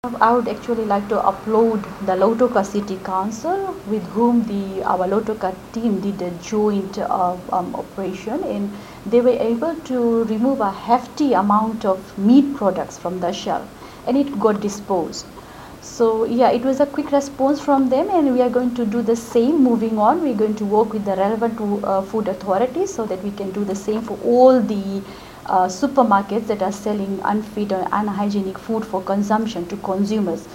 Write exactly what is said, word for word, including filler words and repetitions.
I would actually like to upload the Lautoka City Council, with whom the our Lautoka team did a joint uh, um, operation, and they were able to remove a hefty amount of meat products from the shelf, and it got disposed. So yeah, it was a quick response from them, and we are going to do the same moving on. We're going to work with the relevant uh, food authorities so that we can do the same for all the uh, supermarkets that are selling unfit or unhygienic food for consumption to consumers.